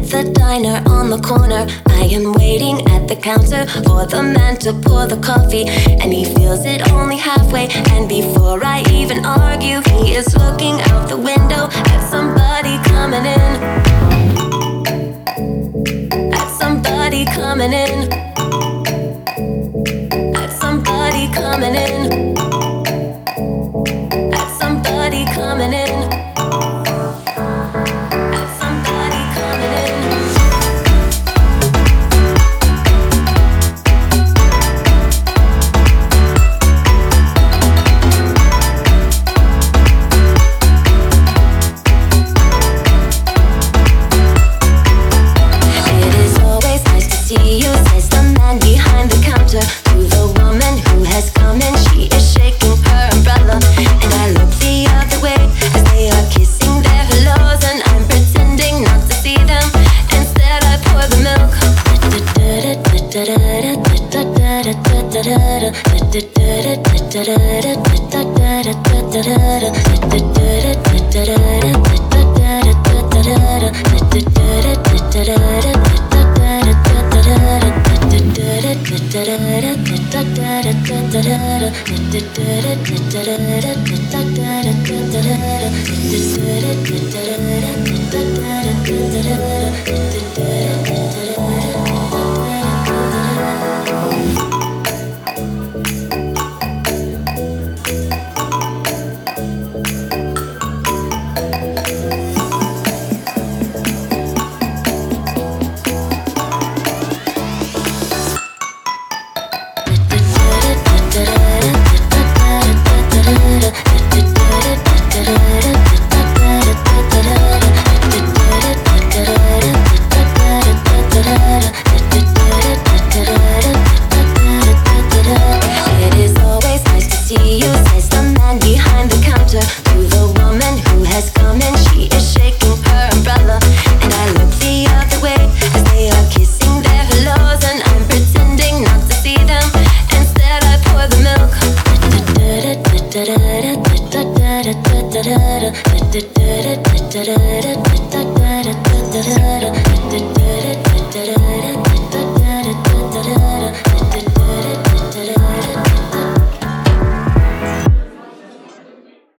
the diner on the corner. I am waiting at the counter for the man to pour the coffee, and he fills it only halfway. And before I even argue, he is looking out the window at somebody coming in. At somebody coming in. At somebody coming in. At somebody coming in.